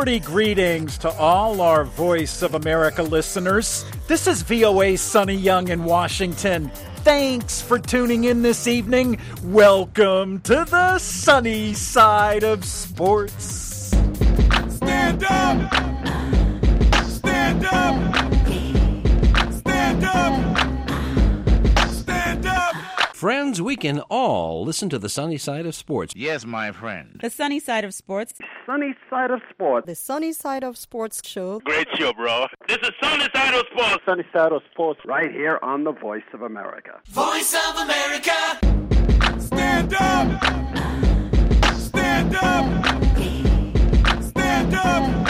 Sporty greetings to all our Voice of America listeners. This is VOA's Sonny Young in Washington. Thanks for tuning in this evening. Welcome to the sunny side of sports. Stand up! Stand up! Stand up! Stand up! Friends, we can all listen to the sunny side of sports. Yes, my friend. The Sunny Side of Sports. Sunny Side of Sports. The Sunny Side of Sports show. Great show, bro. This is Sunny Side of Sports. Sunny Side of Sports right here on the Voice of America. Voice of America! Stand up! Stand up! Stand up!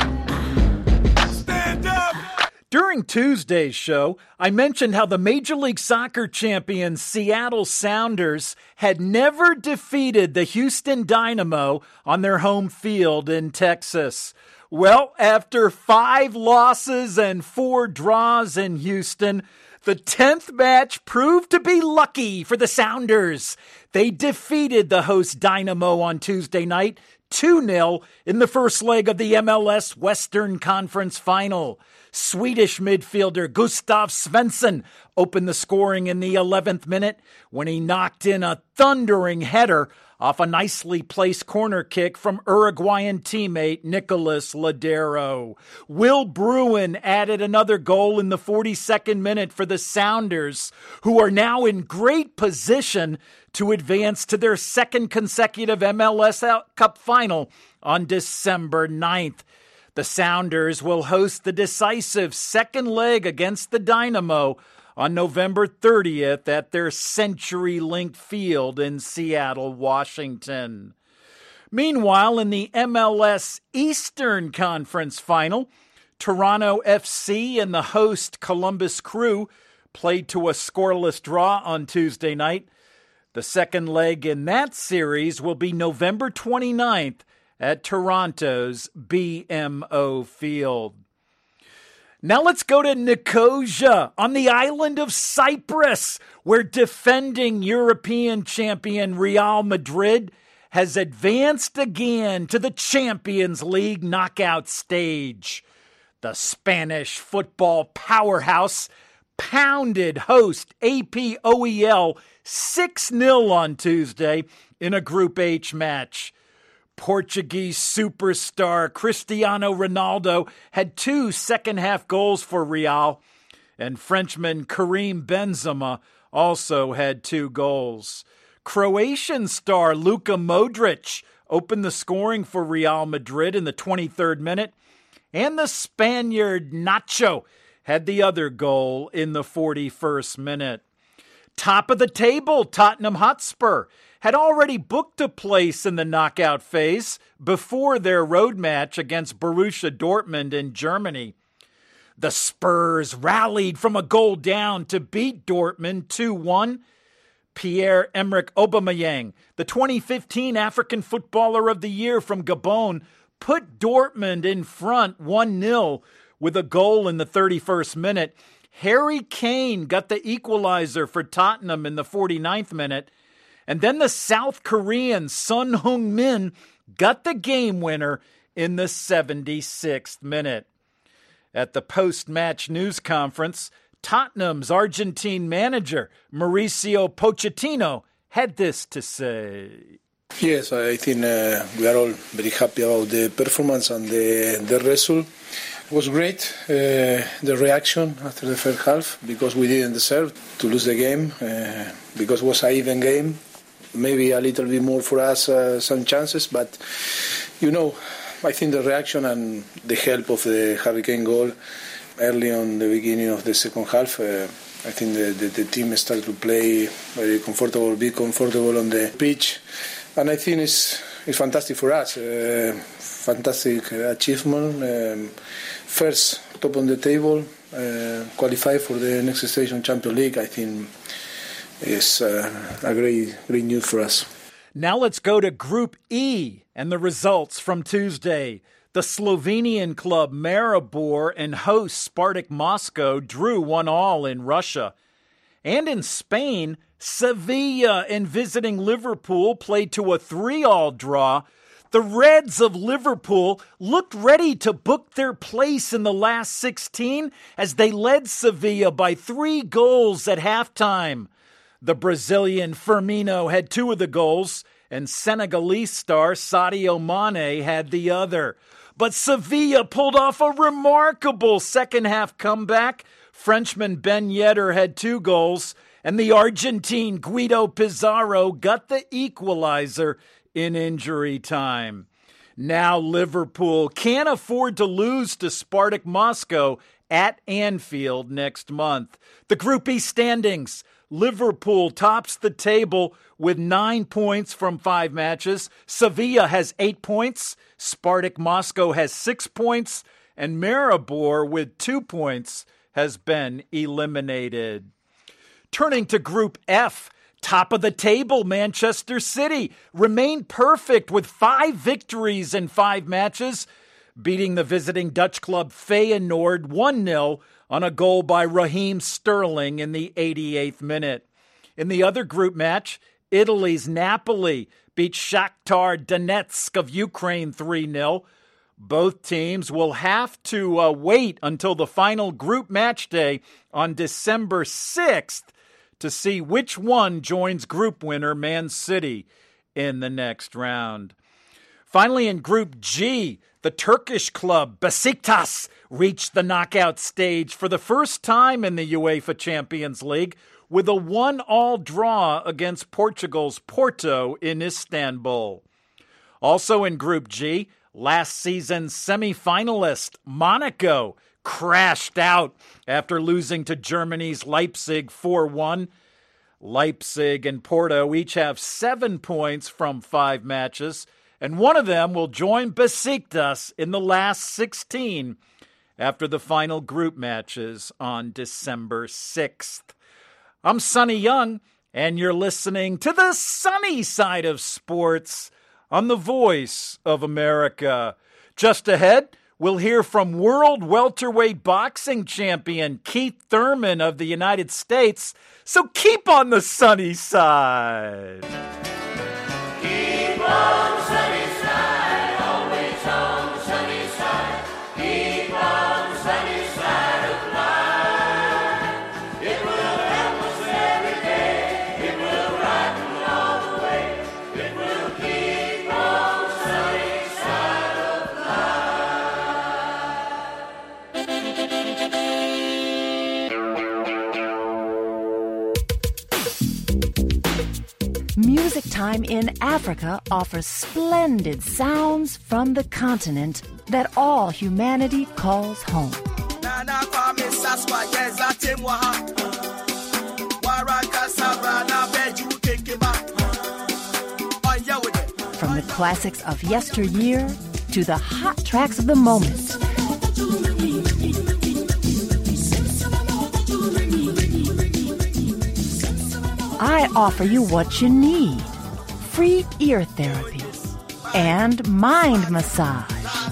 Stand up! During Tuesday's show, I mentioned how the Major League Soccer champion Seattle Sounders had never defeated the Houston Dynamo on their home field in Texas. Well, after 5 losses and 4 draws in Houston, the 10th match proved to be lucky for the Sounders. They defeated the host Dynamo on Tuesday night 2-0 in the first leg of the MLS Western Conference Final. Swedish midfielder Gustav Svensson opened the scoring in the 11th minute when he knocked in a thundering header off a nicely placed corner kick from Uruguayan teammate Nicolas Ladero. Will Bruin added another goal in the 42nd minute for the Sounders, who are now in great position to advance to their second consecutive MLS Cup final on December 9th. The Sounders will host the decisive second leg against the Dynamo on November 30th at their CenturyLink Field in Seattle, Washington. Meanwhile, in the MLS Eastern Conference Final, Toronto FC and the host Columbus Crew played to a scoreless draw on Tuesday night. The second leg in that series will be November 29th at Toronto's BMO Field. Now let's go to Nicosia on the island of Cyprus, where defending European champion Real Madrid has advanced again to the Champions League knockout stage. The Spanish football powerhouse pounded host APOEL 6-0 on Tuesday in a Group H match. Portuguese superstar Cristiano Ronaldo had 2 second-half goals for Real, and Frenchman Karim Benzema also had 2 goals. Croatian star Luka Modric opened the scoring for Real Madrid in the 23rd minute, and the Spaniard Nacho had the other goal in the 41st minute. Top of the table, Tottenham Hotspur had already booked a place in the knockout phase before their road match against Borussia Dortmund in Germany. The Spurs rallied from a goal down to beat Dortmund 2-1. Pierre-Emerick Aubameyang, the 2015 African Footballer of the Year from Gabon, put Dortmund in front 1-0 with a goal in the 31st minute. Harry Kane got the equalizer for Tottenham in the 49th minute. And then the South Korean Son Heung-min got the game winner in the 76th minute. At the post-match news conference, Tottenham's Argentine manager, Mauricio Pochettino, had this to say. Yes, I think we are all very happy about the performance and the result. It was great, the reaction after the first half, because we didn't deserve to lose the game, because it was an even game. Maybe a little bit more for us, some chances, but, I think the reaction and the help of the Harry Kane goal early on the beginning of the second half, I think the team started to play very comfortable, be comfortable on the pitch, and I think it's fantastic for us. Fantastic achievement. First, top on the table, qualify for the next stage on Champions League. I think is a great news for us. Now let's go to Group E and the results from Tuesday. The Slovenian club Maribor and host Spartak Moscow drew 1-1 in Russia. And in Spain, Sevilla and visiting Liverpool played to a 3-3 draw. The Reds of Liverpool looked ready to book their place in the last 16 as they led Sevilla by 3 goals at halftime. The Brazilian Firmino had 2 of the goals, and Senegalese star Sadio Mane had the other. But Sevilla pulled off a remarkable second-half comeback. Frenchman Ben Yedder had 2 goals, and the Argentine Guido Pizarro got the equalizer in injury time. Now Liverpool can't afford to lose to Spartak Moscow at Anfield next month. The Group E standings: Liverpool tops the table with 9 points from 5 matches. Sevilla has 8 points. Spartak Moscow has 6 points. And Maribor, with 2 points, has been eliminated. Turning to Group F, top of the table, Manchester City remained perfect with 5 victories in 5 matches, beating the visiting Dutch club Feyenoord 1-0 on a goal by Raheem Sterling in the 88th minute. In the other group match, Italy's Napoli beat Shakhtar Donetsk of Ukraine 3-0. Both teams will have to wait until the final group match day on December 6th to see which one joins group winner Man City in the next round. Finally, in Group G, the Turkish club Besiktas reached the knockout stage for the first time in the UEFA Champions League with a 1-1 draw against Portugal's Porto in Istanbul. Also in Group G, last season's semi-finalist Monaco crashed out after losing to Germany's Leipzig 4-1. Leipzig and Porto each have 7 points from 5 matches, and one of them will join Besiktas in the last 16 after the final group matches on December 6th. I'm Sonny Young, and you're listening to the sunny side of sports on the Voice of America. Just ahead, we'll hear from world welterweight boxing champion Keith Thurman of the United States. So keep on the sunny side. Keep on the sunny side, always on the sunny side. Keep on the sunny side of life. It will help us every day. It will brighten all the way. It will keep on the sunny side of Music Time in Africa offers splendid sounds from the continent that all humanity calls home. From the classics of yesteryear to the hot tracks of the moment. I offer you what you need: free ear therapy and mind massage.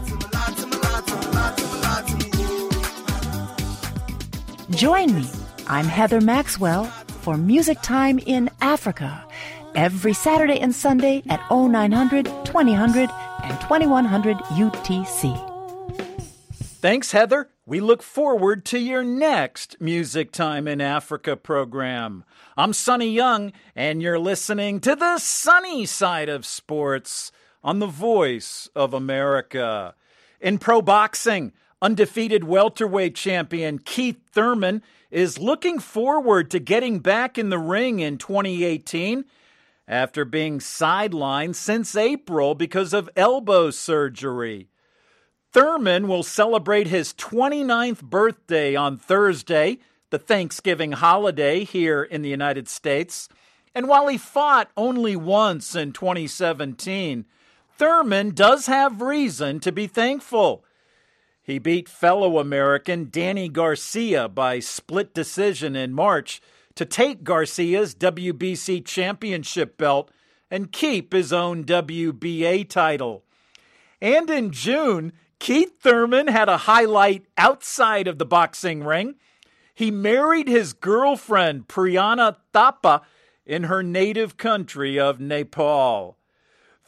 Join me. I'm Heather Maxwell for Music Time in Africa every Saturday and Sunday at 0900, 2000, and 2100 UTC. Thanks, Heather. We look forward to your next Music Time in Africa program. I'm Sonny Young, and you're listening to the sunny side of sports on the Voice of America. In pro boxing, undefeated welterweight champion Keith Thurman is looking forward to getting back in the ring in 2018 after being sidelined since April because of elbow surgery. Thurman will celebrate his 29th birthday on Thursday, the Thanksgiving holiday here in the United States. And while he fought only once in 2017, Thurman does have reason to be thankful. He beat fellow American Danny Garcia by split decision in March to take Garcia's WBC championship belt and keep his own WBA title. And in June, Keith Thurman had a highlight outside of the boxing ring. He married his girlfriend, Priyana Thapa, in her native country of Nepal.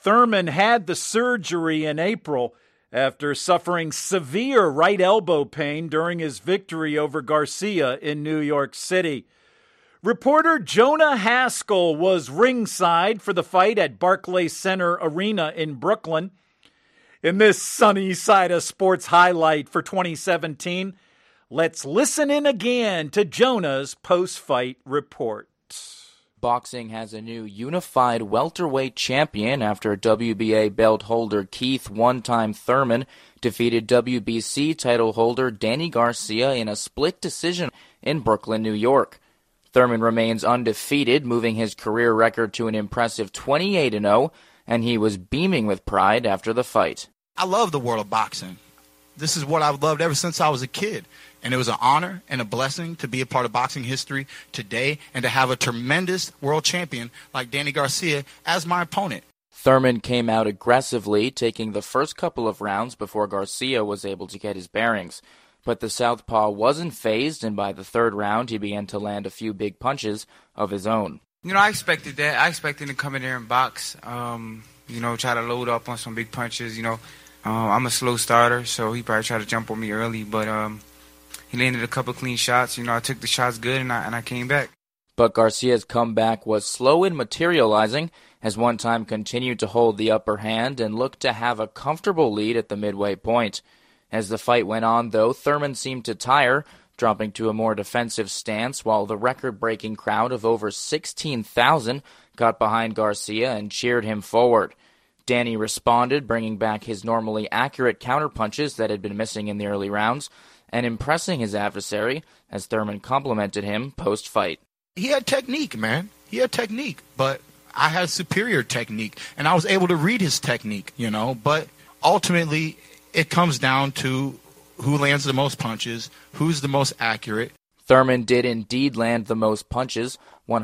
Thurman had the surgery in April after suffering severe right elbow pain during his victory over Garcia in New York City. Reporter Jonah Haskell was ringside for the fight at Barclays Center Arena in Brooklyn. In this Sunny Side of Sports highlight for 2017, let's listen in again to Jonah's post-fight report. Boxing has a new unified welterweight champion after WBA belt holder Keith "one-time" Thurman defeated WBC title holder Danny Garcia in a split decision in Brooklyn, New York. Thurman remains undefeated, moving his career record to an impressive 28-0, and he was beaming with pride after the fight. I love the world of boxing. This is what I've loved ever since I was a kid. And it was an honor and a blessing to be a part of boxing history today and to have a tremendous world champion like Danny Garcia as my opponent. Thurman came out aggressively, taking the first couple of rounds before Garcia was able to get his bearings. But the southpaw wasn't fazed, and by the third round, he began to land a few big punches of his own. I expected that. I expected to come in there and box, try to load up on some big punches, I'm a slow starter, so he probably tried to jump on me early, but he landed a couple clean shots. I took the shots good, and I came back. But Garcia's comeback was slow in materializing, as One Time continued to hold the upper hand and looked to have a comfortable lead at the midway point. As the fight went on, though, Thurman seemed to tire, dropping to a more defensive stance, while the record-breaking crowd of over 16,000 got behind Garcia and cheered him forward. Danny responded, bringing back his normally accurate counterpunches that had been missing in the early rounds, and impressing his adversary as Thurman complimented him post-fight. He had technique, man. He had technique, but I had superior technique, and I was able to read his technique, But ultimately, it comes down to who lands the most punches, who's the most accurate. Thurman did indeed land the most punches,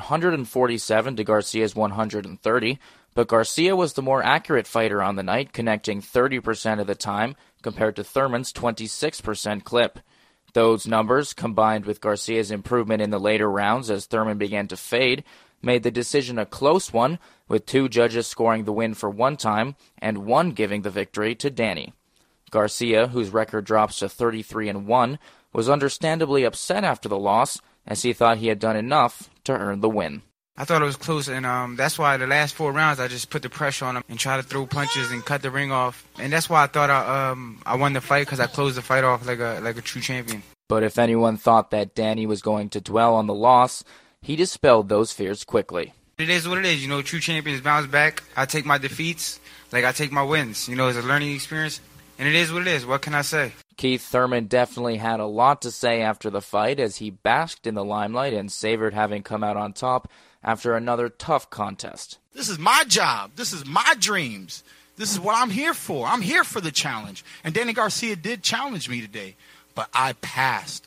147 to Garcia's 130, but Garcia was the more accurate fighter on the night, connecting 30% of the time compared to Thurman's 26% clip. Those numbers, combined with Garcia's improvement in the later rounds as Thurman began to fade, made the decision a close one, with 2 judges scoring the win for One Time and 1 giving the victory to Danny. Garcia, whose record drops to 33-1, was understandably upset after the loss, as he thought he had done enough to earn the win. I thought it was close, and that's why the last 4 rounds I just put the pressure on him and try to throw punches and cut the ring off. And that's why I thought I won the fight, because I closed the fight off like a true champion. But if anyone thought that Danny was going to dwell on the loss, he dispelled those fears quickly. It is what it is. True champions bounce back. I take my defeats like I take my wins. It's a learning experience, and it is what it is. What can I say? Keith Thurman definitely had a lot to say after the fight as he basked in the limelight and savored having come out on top after another tough contest. This is my job. This is my dreams. This is what I'm here for. I'm here for the challenge. And Danny Garcia did challenge me today. But I passed.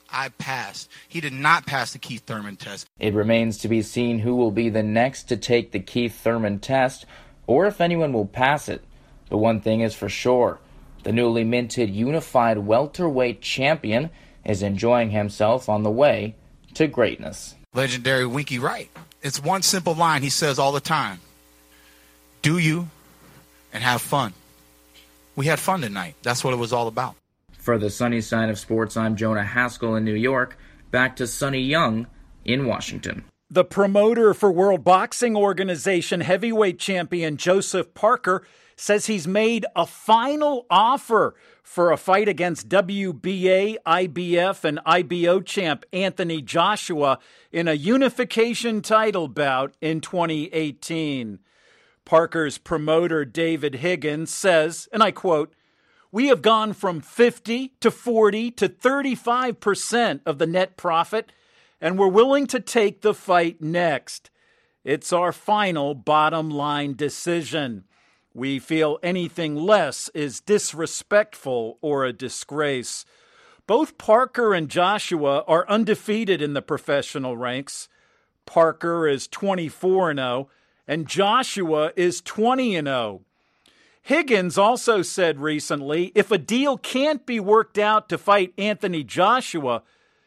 He did not pass the Keith Thurman test. It remains to be seen who will be the next to take the Keith Thurman test, or if anyone will pass it. But one thing is for sure. The newly minted unified welterweight champion is enjoying himself on the way to greatness. Legendary Winky Wright. It's one simple line he says all the time. Do you and have fun. We had fun tonight. That's what it was all about. For the Sunny Side of Sports, I'm Jonah Haskell in New York. Back to Sonny Young in Washington. The promoter for World Boxing Organization heavyweight champion Joseph Parker says he's made a final offer for a fight against WBA, IBF, and IBO champ Anthony Joshua in a unification title bout in 2018. Parker's promoter David Higgins says, and I quote, "We have gone from 50 to 40 to 35% of the net profit, and we're willing to take the fight next. It's our final bottom line decision. We feel anything less is disrespectful or a disgrace." Both Parker and Joshua are undefeated in the professional ranks. Parker is 24-0, and Joshua is 20-0. Higgins also said recently, if a deal can't be worked out to fight Anthony Joshua,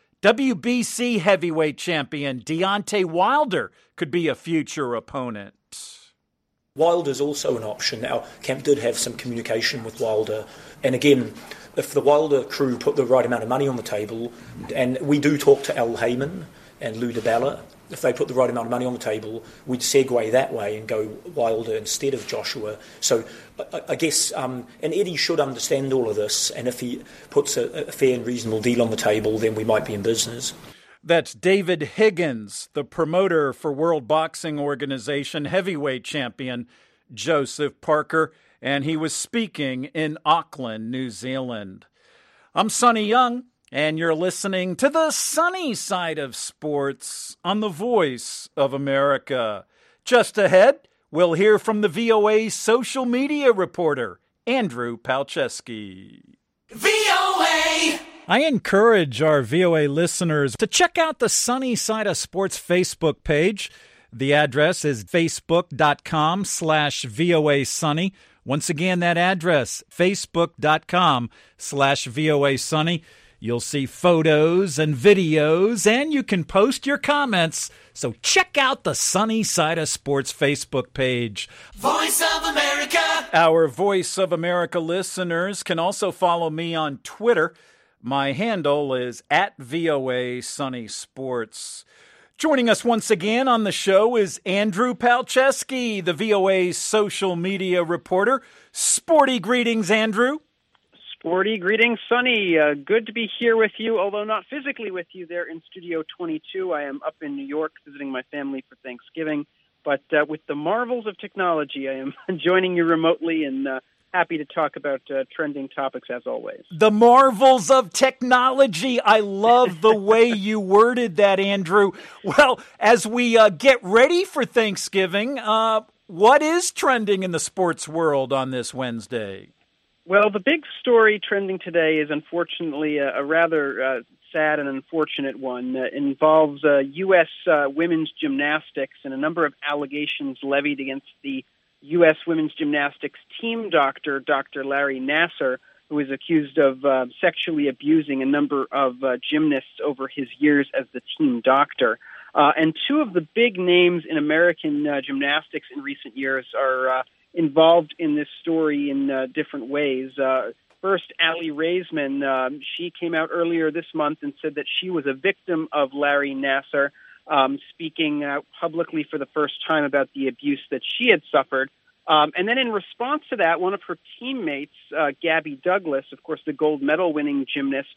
WBC heavyweight champion Deontay Wilder could be a future opponent. Wilder's also an option. Now, Kemp did have some communication with Wilder, and again, if the Wilder crew put the right amount of money on the table, and we do talk to Al Heyman and Lou DiBella, if they put the right amount of money on the table, we'd segue that way and go Wilder instead of Joshua. So I guess, and Eddie should understand all of this, and if he puts a fair and reasonable deal on the table, then we might be in business. That's David Higgins, the promoter for World Boxing Organization heavyweight champion Joseph Parker, and he was speaking in Auckland, New Zealand. I'm Sonny Young, and you're listening to the sunny side of sports on the Voice of America. Just ahead, we'll hear from the VOA social media reporter, Andrew Palczewski. VOA! I encourage our VOA listeners to check out the Sunny Side of Sports Facebook page. The address is facebook.com/VOA Sunny. Once again, that address, facebook.com/VOA Sunny. You'll see photos and videos, and you can post your comments. So check out the Sunny Side of Sports Facebook page. Voice of America! Our Voice of America listeners can also follow me on Twitter. My handle is @VOA Sunny Sports. Joining us once again on the show is Andrew Palczewski, the VOA social media reporter. Sporty greetings, Andrew. Sporty greetings, Sonny. Good to be here with you, although not physically with you there in Studio 22. I am up in New York visiting my family for Thanksgiving. But with the marvels of technology, I am joining you remotely and happy to talk about trending topics as always. The marvels of technology. I love the way you worded that, Andrew. Well, as we get ready for Thanksgiving, what is trending in the sports world on this Wednesday? Well, the big story trending today is unfortunately a rather sad and unfortunate one. It involves U.S. Women's gymnastics and a number of allegations levied against the U.S. women's gymnastics team doctor, Dr. Larry Nassar, who is accused of sexually abusing a number of gymnasts over his years as the team doctor. And two of the big names in American gymnastics in recent years are involved in this story in different ways. First, Aly Raisman, she came out earlier this month and said that she was a victim of Larry Nassar, speaking out publicly for the first time about the abuse that she had suffered. And then in response to that, one of her teammates, Gabby Douglas, of course the gold medal winning gymnast,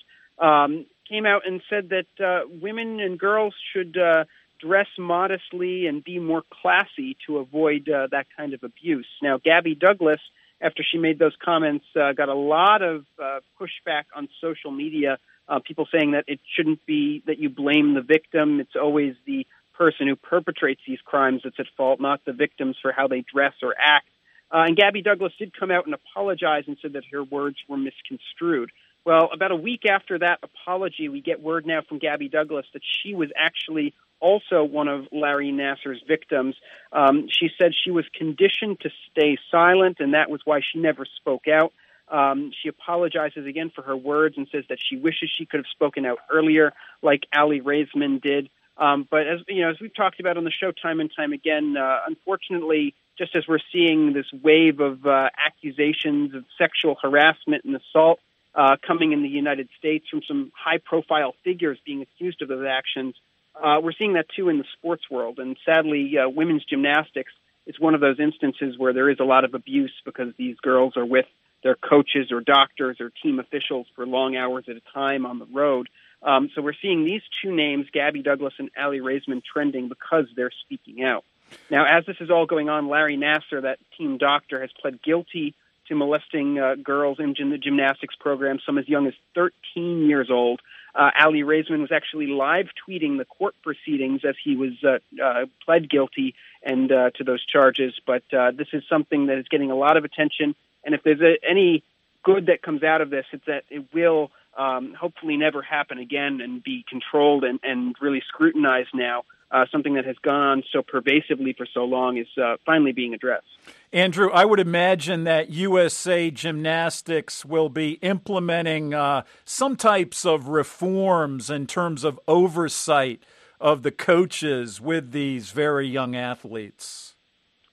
came out and said that women and girls should dress modestly and be more classy to avoid that kind of abuse. Now, Gabby Douglas, after she made those comments, got a lot of pushback on social media, people saying that it shouldn't be that you blame the victim. It's always the person who perpetrates these crimes that's at fault, not the victims for how they dress or act. And Gabby Douglas did come out and apologize and said that her words were misconstrued. Well, about a week after that apology, we get word now from Gabby Douglas that she was actually also one of Larry Nassar's victims. She said she was conditioned to stay silent, and that was why she never spoke out. She apologizes again for her words and says that she wishes she could have spoken out earlier, like Aly Raisman did. But as you know, as we've talked about on the show time and time again, unfortunately, just as we're seeing this wave of accusations of sexual harassment and assault coming in the United States from some high-profile figures being accused of those actions, we're seeing that too in the sports world. And sadly, women's gymnastics is one of those instances where there is a lot of abuse because these girls are with their coaches or doctors or team officials for long hours at a time on the road. So we're seeing these two names, Gabby Douglas and Aly Raisman, trending because they're speaking out. Now, as this is all going on, Larry Nassar, that team doctor, has pled guilty to molesting girls in the gymnastics program, some as young as 13 years old. Aly Raisman was actually live tweeting the court proceedings as he was pled guilty and to those charges. But this is something that is getting a lot of attention. And if there's any good that comes out of this, it's that it will hopefully never happen again and be controlled and really scrutinized now. Something that has gone on so pervasively for so long is finally being addressed. Andrew, I would imagine that USA Gymnastics will be implementing some types of reforms in terms of oversight of the coaches with these very young athletes.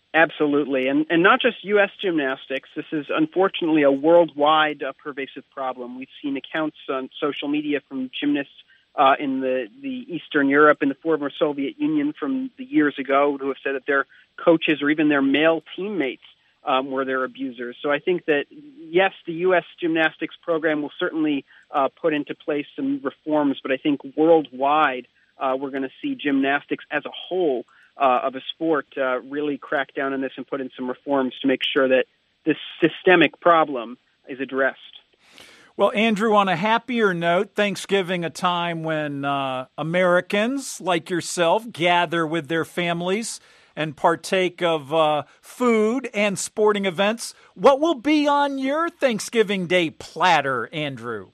Absolutely. And not just U.S. gymnastics. This is unfortunately a worldwide pervasive problem. We've seen accounts on social media from gymnasts in the Eastern Europe and the former Soviet Union from the years ago who have said that their coaches or even their male teammates were their abusers. So I think that, yes, the U.S. gymnastics program will certainly put into place some reforms, but I think worldwide we're going to see gymnastics as a whole of a sport really crack down on this and put in some reforms to make sure that this systemic problem is addressed. Well, Andrew, on a happier note, Thanksgiving, a time when Americans like yourself gather with their families and partake of food and sporting events. What will be on your Thanksgiving Day platter, Andrew?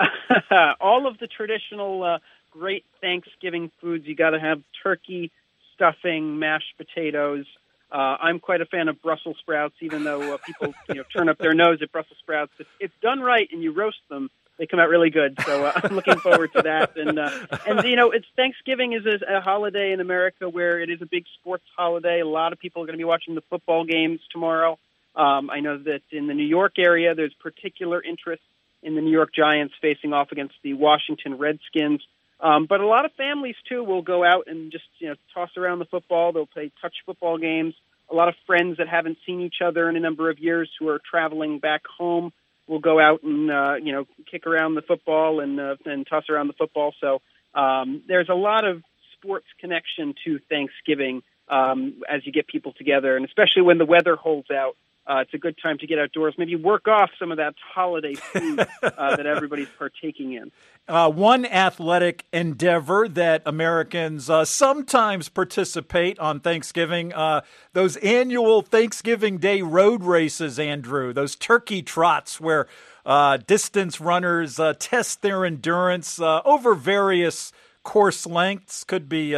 All of the traditional great Thanksgiving foods. You got to have turkey, stuffing, mashed potatoes. I'm quite a fan of Brussels sprouts, even though people turn up their nose at Brussels sprouts. If it's done right and you roast them, they come out really good. So I'm looking forward to that. And it's Thanksgiving is a holiday in America where it is a big sports holiday. A lot of people are going to be watching the football games tomorrow. I know that in the New York area, there's particular interest in the New York Giants facing off against the Washington Redskins. But a lot of families, too, will go out and just toss around the football. They'll play touch football games. A lot of friends that haven't seen each other in a number of years who are traveling back home will go out and kick around the football and toss around the football. So there's a lot of sports connection to Thanksgiving as you get people together, and especially when the weather holds out. It's a good time to get outdoors, maybe work off some of that holiday food that everybody's partaking in. One athletic endeavor that Americans sometimes participate on Thanksgiving, those annual Thanksgiving Day road races, Andrew, those turkey trots where distance runners test their endurance over various course lengths, could be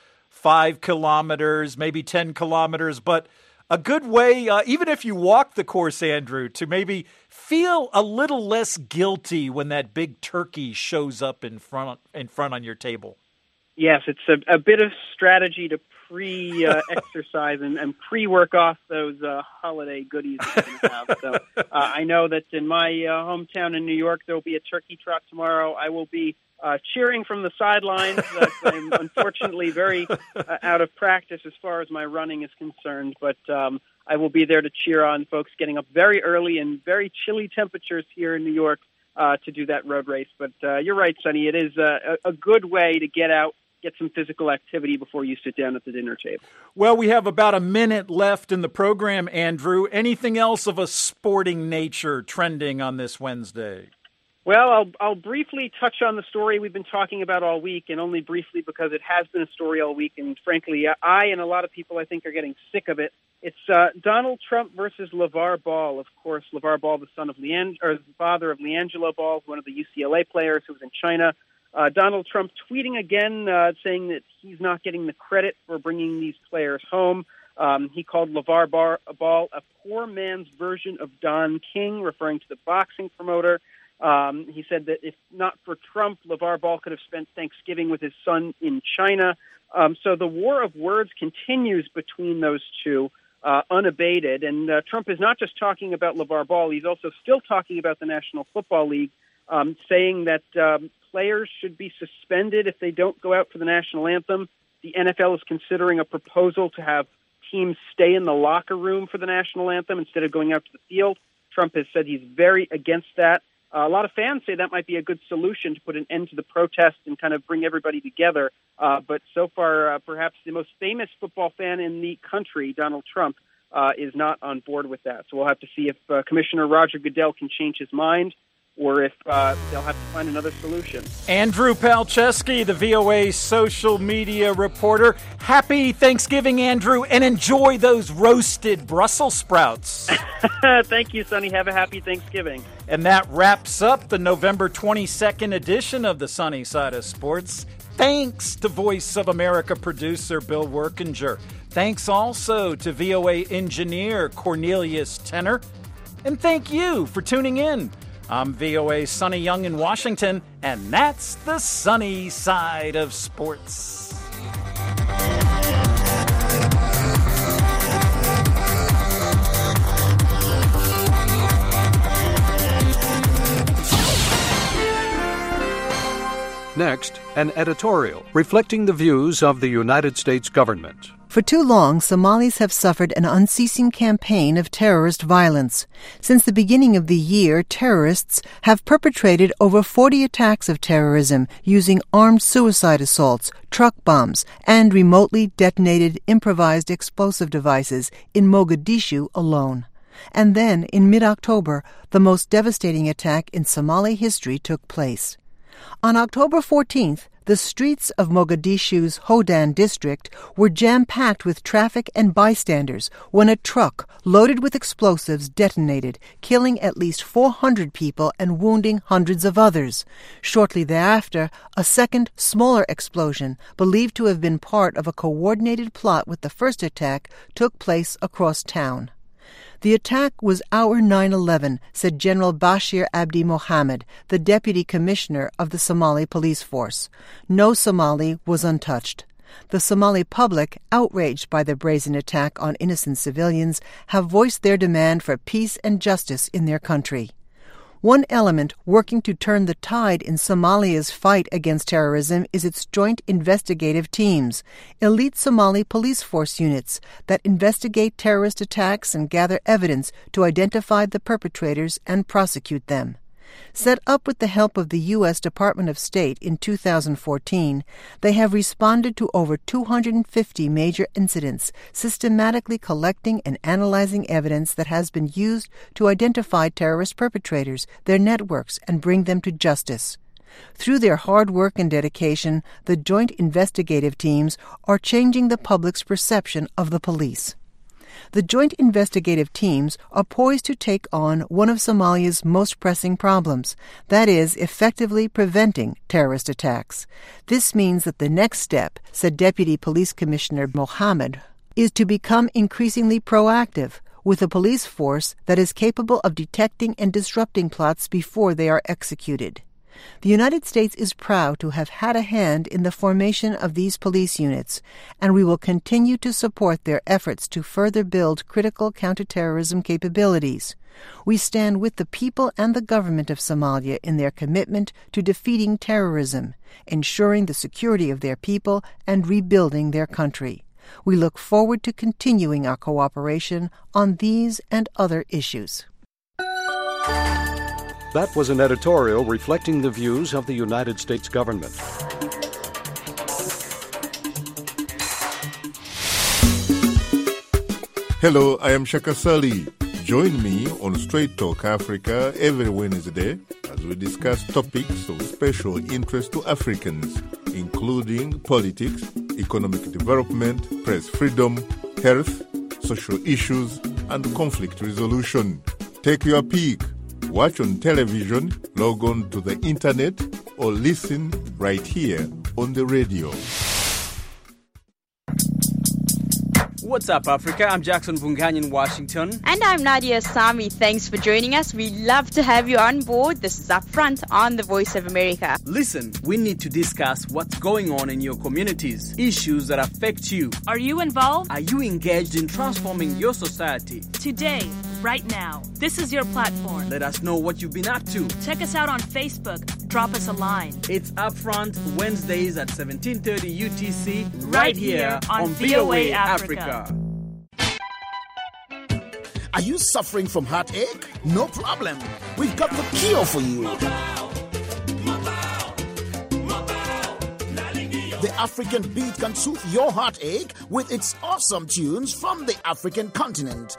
5 kilometers, maybe 10 kilometers, but a good way, even if you walk the course, Andrew, to maybe feel a little less guilty when that big turkey shows up in front on your table. Yes, it's a bit of strategy to pre-exercise and pre-work off those holiday goodies that you're going to have. So I know that in my hometown in New York, there will be a turkey trot tomorrow. I will be cheering from the sidelines. I'm unfortunately very out of practice as far as my running is concerned, but I will be there to cheer on folks getting up very early in very chilly temperatures here in New York to do that road race. But you're right, Sonny. It is a good way to get out, get some physical activity before you sit down at the dinner table. Well, we have about a minute left in the program, Andrew. Anything else of a sporting nature trending on this Wednesday? Well, I'll briefly touch on the story we've been talking about all week, and only briefly because it has been a story all week, and frankly, I and a lot of people, I think, are getting sick of it. It's Donald Trump versus LeVar Ball. Of course, LeVar Ball, the father of LiAngelo Ball, one of the UCLA players who was in China. Donald Trump tweeting again, saying that he's not getting the credit for bringing these players home. He called LeVar Ball a poor man's version of Don King, referring to the boxing promoter. He said that if not for Trump, LeVar Ball could have spent Thanksgiving with his son in China. So the war of words continues between those two, unabated. And Trump is not just talking about LeVar Ball. He's also still talking about the National Football League, saying that players should be suspended if they don't go out for the national anthem. The NFL is considering a proposal to have teams stay in the locker room for the national anthem instead of going out to the field. Trump has said he's very against that. A lot of fans say that might be a good solution to put an end to the protest and kind of bring everybody together. But so far, perhaps the most famous football fan in the country, Donald Trump, is not on board with that. So we'll have to see if Commissioner Roger Goodell can change his mind or if they'll have to find another solution. Andrew Palczewski, the VOA social media reporter. Happy Thanksgiving, Andrew, and enjoy those roasted Brussels sprouts. Thank you, Sonny. Have a happy Thanksgiving. And that wraps up the November 22nd edition of the Sunny Side of Sports. Thanks to Voice of America producer Bill Workinger. Thanks also to VOA engineer Cornelius Tenner. And thank you for tuning in. I'm VOA Sonny Young in Washington, and that's the Sunny Side of Sports. Next, an editorial reflecting the views of the United States government. For too long, Somalis have suffered an unceasing campaign of terrorist violence. Since the beginning of the year, terrorists have perpetrated over 40 attacks of terrorism using armed suicide assaults, truck bombs, and remotely detonated improvised explosive devices in Mogadishu alone. And then, in mid-October, the most devastating attack in Somali history took place. On October 14th, the streets of Mogadishu's Hodan district were jam-packed with traffic and bystanders when a truck loaded with explosives detonated, killing at least 400 people and wounding hundreds of others. Shortly thereafter, a second, smaller explosion, believed to have been part of a coordinated plot with the first attack, took place across town. The attack was our 9/11, said General Bashir Abdi Mohammed, the Deputy Commissioner of the Somali Police Force. No Somali was untouched. The Somali public, outraged by the brazen attack on innocent civilians, have voiced their demand for peace and justice in their country. One element working to turn the tide in Somalia's fight against terrorism is its joint investigative teams, elite Somali police force units that investigate terrorist attacks and gather evidence to identify the perpetrators and prosecute them. Set up with the help of the U.S. Department of State in 2014, they have responded to over 250 major incidents, systematically collecting and analyzing evidence that has been used to identify terrorist perpetrators, their networks, and bring them to justice. Through their hard work and dedication, the joint investigative teams are changing the public's perception of the police. The joint investigative teams are poised to take on one of Somalia's most pressing problems, that is, effectively preventing terrorist attacks. This means that the next step, said Deputy Police Commissioner Mohammed, is to become increasingly proactive, with a police force that is capable of detecting and disrupting plots before they are executed. The United States is proud to have had a hand in the formation of these police units, and we will continue to support their efforts to further build critical counterterrorism capabilities. We stand with the people and the government of Somalia in their commitment to defeating terrorism, ensuring the security of their people, and rebuilding their country. We look forward to continuing our cooperation on these and other issues. That was an editorial reflecting the views of the United States government. Hello, I am Shaka Sali. Join me on Straight Talk Africa every Wednesday as we discuss topics of special interest to Africans, including politics, economic development, press freedom, health, social issues, and conflict resolution. Take your pick. Watch on television, log on to the internet, or listen right here on the radio. What's up, Africa? I'm Jackson Vunganyi in Washington. And I'm Nadia Sami. Thanks for joining us. We love to have you on board. This is Upfront on the Voice of America. Listen, we need to discuss what's going on in your communities, issues that affect you. Are you involved? Are you engaged in transforming your society? Today, right now, this is your platform. Let us know what you've been up to. Check us out on Facebook. Drop us a line. It's Upfront Wednesdays at 17:30 UTC right here on VOA Africa. Are you suffering from heartache? No problem. We've got the cure for you. The African beat can soothe your heartache with its awesome tunes from the African continent.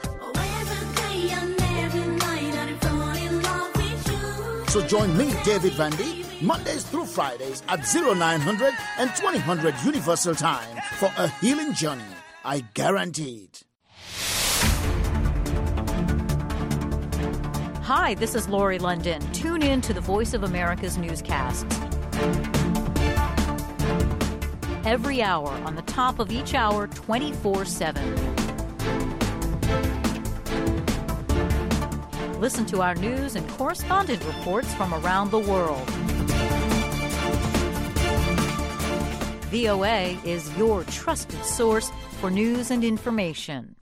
So join me, David Vandy, Mondays through Fridays at 0900 and 2000 Universal Time for a healing journey. I guarantee it. Hi, this is Lori London. Tune in to the Voice of America's newscasts. Every hour, on the top of each hour, 24/7. Listen to our news and correspondent reports from around the world. VOA is your trusted source for news and information.